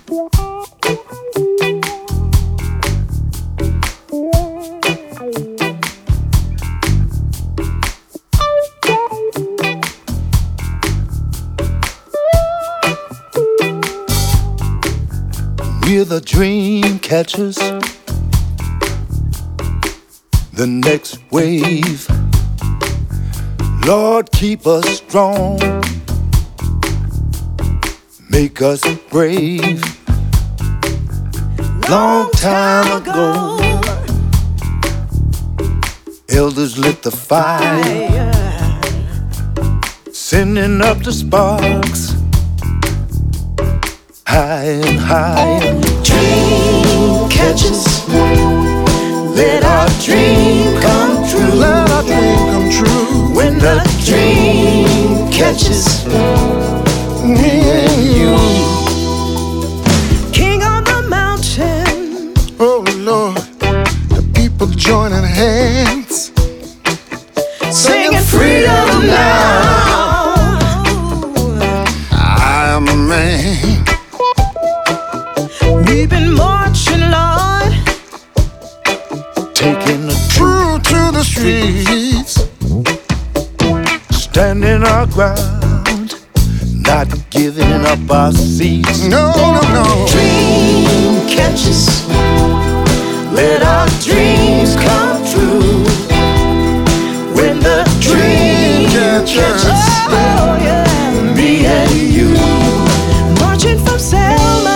We're the dream catchers, the next wave. Lord, keep us strong, make us brave. Long time ago, elders lit the fire, sending up the sparks, high and higher. Dream catchers, let our dream come true. Let our dream come true. When the dream catches me and you. King on the mountain. Oh Lord, the people joining hands, Singing freedom now. I am a man. We've been marching, Lord, Taking the True to the streets. standing our ground, not giving up our seats. No, no, no. dream catches. Let our dreams come true. When the dream catches, oh yeah, Me and you. marching from Selma,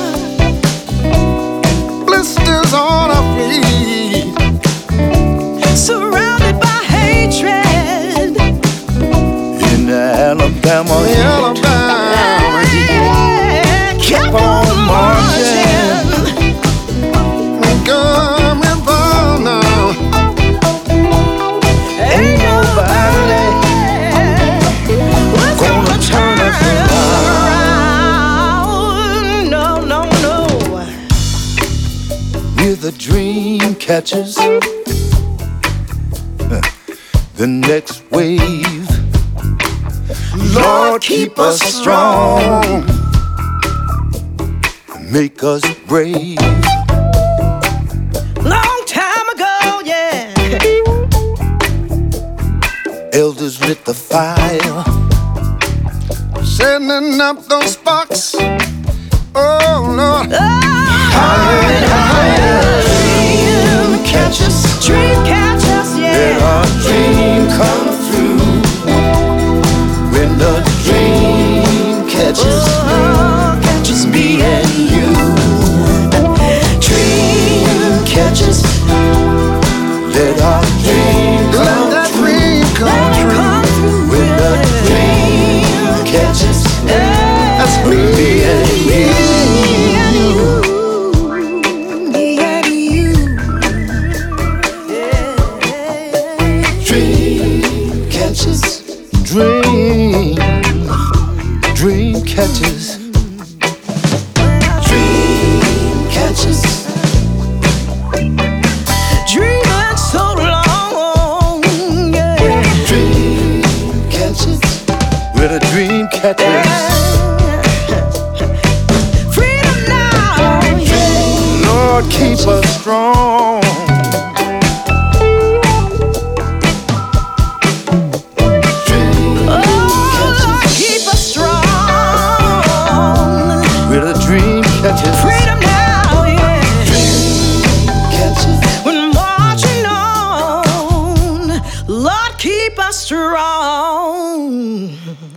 Blisters on our feet. surrounded by hatred. In the Alabama heat. Alabama heat. Yeah, keep on marching. Coming from now. Ain't nobody was gonna turn us around. No, no, no. We're the dream catchers, the next wave. Lord, keep us strong, make us brave. Long time ago, yeah. Elders lit the fire, Sending up those sparks. Oh Lord. Higher and higher. Dream catchers, let yeah. our dream come true. When the dream catches Oh, catches me and you. dream catches. Let our dream Let come that true. dream come true. When the dream catches That's me and you. Me and you. Dream catches, dream catches, dream catches. Dreaming so long, yeah. Dream catches, with a dream catches. Freedom now, yeah. Lord, keep us strong. Dream Oh, keep us strong. with a dream catches. Freedom now, yeah. Catches. When marching on, Lord, keep us strong.